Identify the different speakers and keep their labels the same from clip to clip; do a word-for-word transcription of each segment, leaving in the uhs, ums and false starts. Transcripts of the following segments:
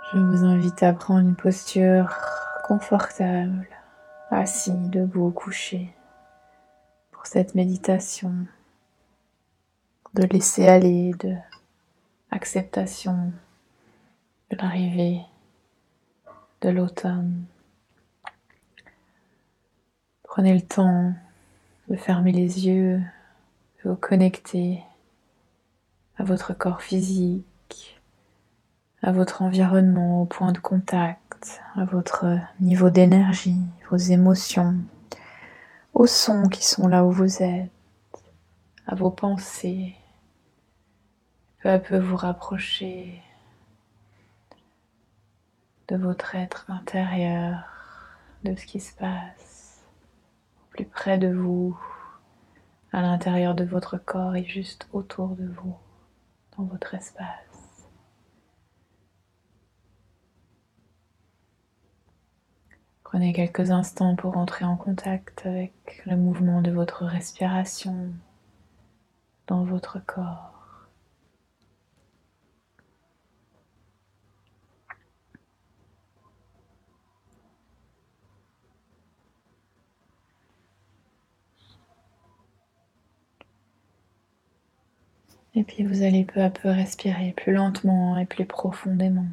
Speaker 1: Je vous invite à prendre une posture confortable, assis, debout, couché, pour cette méditation de laisser aller, de acceptation de l'arrivée de l'automne. Prenez le temps de fermer les yeux, de vous connecter à votre corps physique, à votre environnement, au point de contact, à votre niveau d'énergie, vos émotions, aux sons qui sont là où vous êtes, à vos pensées. Peu à peu vous rapprocher de votre être intérieur, de ce qui se passe plus près de vous, à l'intérieur de votre corps et juste autour de vous, dans votre espace. Prenez quelques instants pour entrer en contact avec le mouvement de votre respiration dans votre corps. Et puis vous allez peu à peu respirer plus lentement et plus profondément.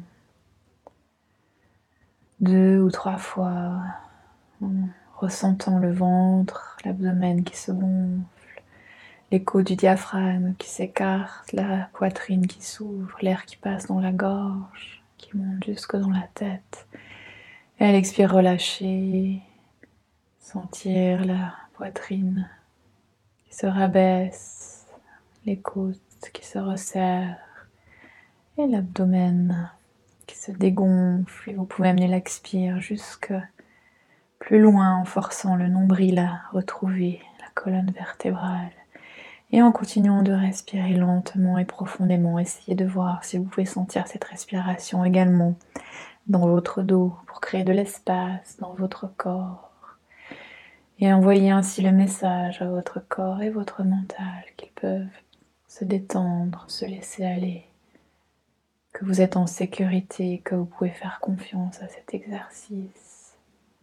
Speaker 1: Deux ou trois fois, en ressentant le ventre, l'abdomen qui se gonfle, l'écho du diaphragme qui s'écarte, la poitrine qui s'ouvre, l'air qui passe dans la gorge, qui monte jusque dans la tête. Et à l'expire, relâcher, sentir la poitrine qui se rabaisse, les côtes qui se resserrent et l'abdomen qui se dégonfle. Et vous pouvez amener l'expire jusque plus loin en forçant le nombril à retrouver la colonne vertébrale. Et en continuant de respirer lentement et profondément, essayez de voir si vous pouvez sentir cette respiration également dans votre dos pour créer de l'espace dans votre corps. Et envoyez ainsi le message à votre corps et votre mental qu'ils peuvent se détendre, se laisser aller, que vous êtes en sécurité, que vous pouvez faire confiance à cet exercice.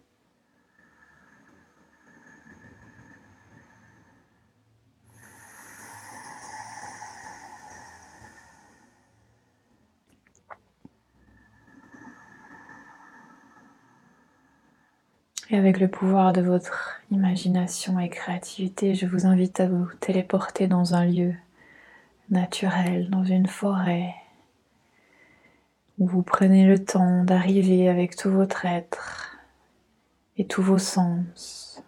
Speaker 1: Et avec le pouvoir de votre imagination et créativité, je vous invite à vous téléporter dans un lieu naturel, dans une forêt, où vous prenez le temps d'arriver avec tout votre être et tous vos sens.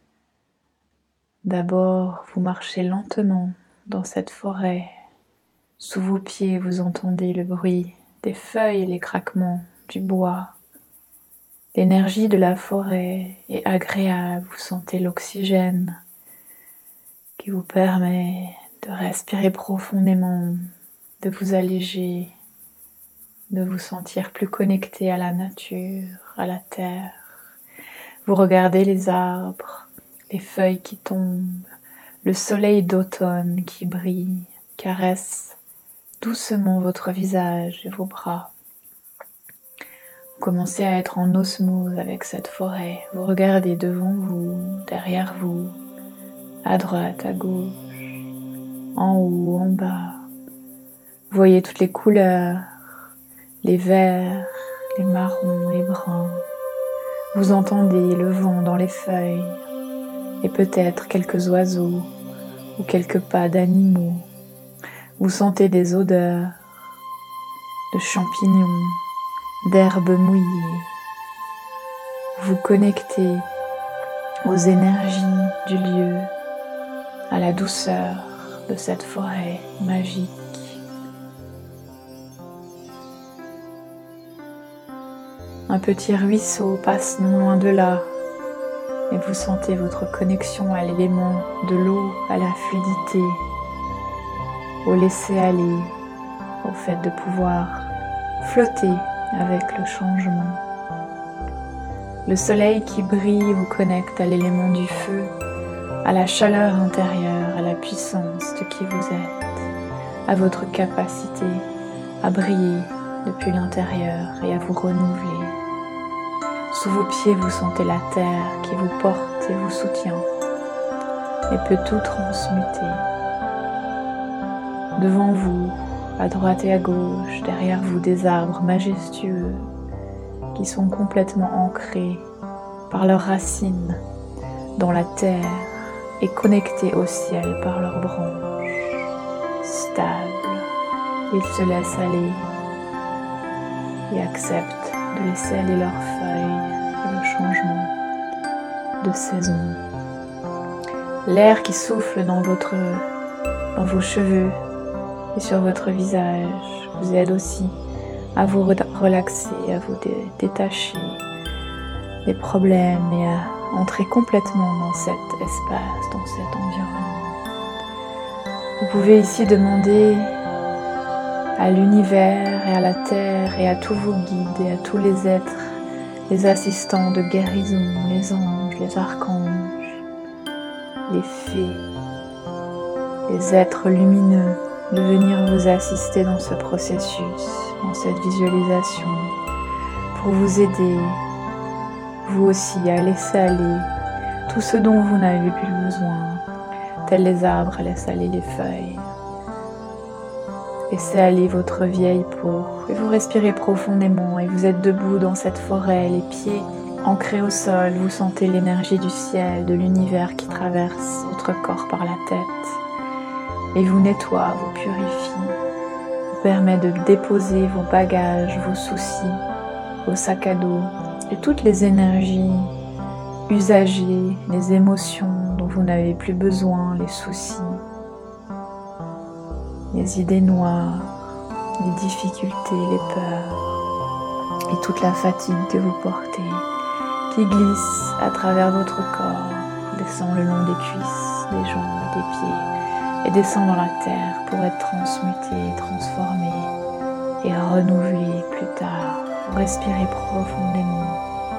Speaker 1: D'abord, vous marchez lentement dans cette forêt. Sous vos pieds, vous entendez le bruit des feuilles et les craquements du bois. L'énergie de la forêt est agréable, vous sentez l'oxygène qui vous permet de respirer profondément, de vous alléger, de vous sentir plus connecté à la nature, à la terre. Vous regardez les arbres, les feuilles qui tombent, le soleil d'automne qui brille, caresse doucement votre visage et vos bras. Vous commencez à être en osmose avec cette forêt. Vous regardez devant vous, derrière vous, à droite, à gauche, en haut, en bas. Vous voyez toutes les couleurs, les verts, les marrons, les bruns. Vous entendez le vent dans les feuilles et peut-être quelques oiseaux ou quelques pas d'animaux. Vous sentez des odeurs de champignons, d'herbes mouillées. Vous connectez aux énergies du lieu, à la douceur de cette forêt magique. Un petit ruisseau passe non loin de là et vous sentez votre connexion à l'élément de l'eau, à la fluidité, au laisser aller, au fait de pouvoir flotter avec le changement. Le soleil qui brille vous connecte à l'élément du feu, à la chaleur intérieure, à la puissance de qui vous êtes, à votre capacité à briller depuis l'intérieur et à vous renouveler. Sous vos pieds, vous sentez la terre qui vous porte et vous soutient et peut tout transmuter. Devant vous, à droite et à gauche, derrière vous, des arbres majestueux qui sont complètement ancrés par leurs racines dans la terre et connectés au ciel par leurs branches. Stables, ils se laissent aller et acceptent de laisser aller leurs feuilles et le changement de saison. L'air qui souffle dans, votre, dans vos cheveux et sur votre visage vous aide aussi à vous relaxer, à vous dé détacher des problèmes et à entrer complètement dans cet espace, dans cet environnement. Vous pouvez ici demander à l'univers et à la terre et à tous vos guides et à tous les êtres, les assistants de guérison, les anges, les archanges, les fées, les êtres lumineux, de venir vous assister dans ce processus, dans cette visualisation, pour vous aider, vous aussi, à laisser aller tout ce dont vous n'avez plus besoin, tels les arbres laissent aller les feuilles. Laissez aller votre vieille peau et vous respirez profondément et vous êtes debout dans cette forêt, les pieds ancrés au sol, vous sentez l'énergie du ciel, de l'univers qui traverse votre corps par la tête et vous nettoie, vous purifie, vous permet de déposer vos bagages, vos soucis, vos sacs à dos et toutes les énergies usagées, les émotions dont vous n'avez plus besoin, les soucis, les idées noires, les difficultés, les peurs et toute la fatigue que vous portez qui glisse à travers votre corps, descend le long des cuisses, des jambes et des pieds et descend dans la terre pour être transmuté, transformé et renouvelé plus tard. Vous respirez profondément.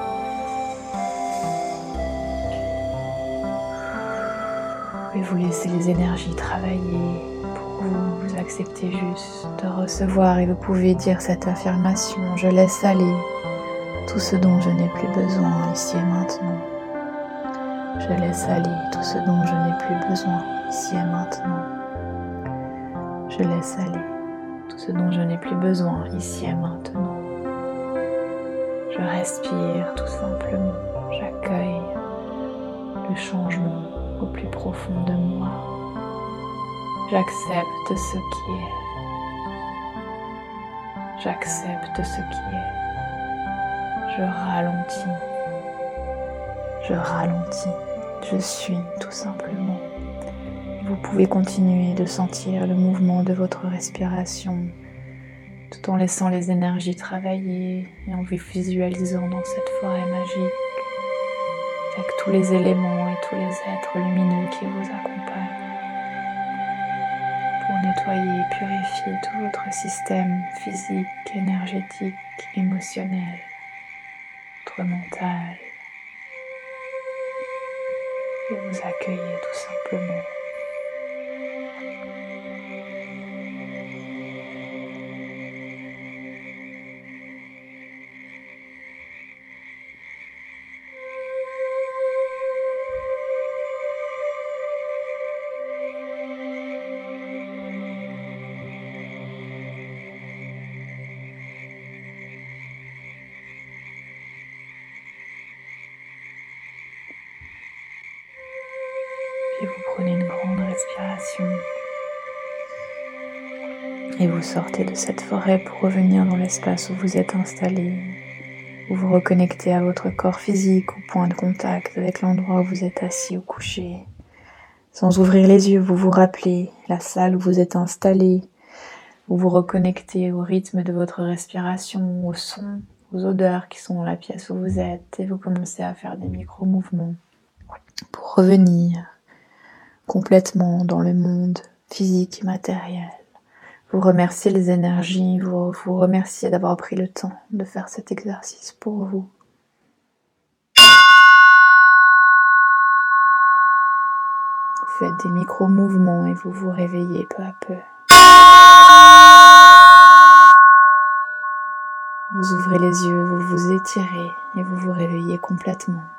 Speaker 1: Et vous laissez les énergies travailler. Vous, vous acceptez juste de recevoir et vous pouvez dire cette affirmation: je laisse aller tout ce dont je n'ai plus besoin ici et maintenant. Je laisse aller tout ce dont je n'ai plus besoin ici et maintenant. Je laisse aller tout ce dont je n'ai plus besoin ici et maintenant. Je respire tout simplement. J'accueille le changement au plus profond de moi. J'accepte ce qui est. J'accepte ce qui est. Je ralentis. Je ralentis. Je suis tout simplement. Vous pouvez continuer de sentir le mouvement de votre respiration tout en laissant les énergies travailler et en vous visualisant dans cette forêt magique avec tous les éléments et tous les êtres lumineux qui vous accompagnent. Nettoyer et purifier tout votre système physique, énergétique, émotionnel, votre mental. Et vous accueillez tout simplement. Et vous prenez une grande respiration et vous sortez de cette forêt pour revenir dans l'espace où vous êtes installé. Vous vous reconnectez à votre corps physique, au point de contact avec l'endroit où vous êtes assis ou couché. Sans ouvrir les yeux, vous vous rappelez la salle où vous êtes installé. Vous vous reconnectez au rythme de votre respiration, aux sons, aux odeurs qui sont dans la pièce où vous êtes et vous commencez à faire des micro-mouvements pour revenir complètement dans le monde physique et matériel. Vous remerciez les énergies, vous, vous remerciez d'avoir pris le temps de faire cet exercice pour vous. Vous faites des micro-mouvements et vous vous réveillez peu à peu. étirez et vous vous réveillez complètement.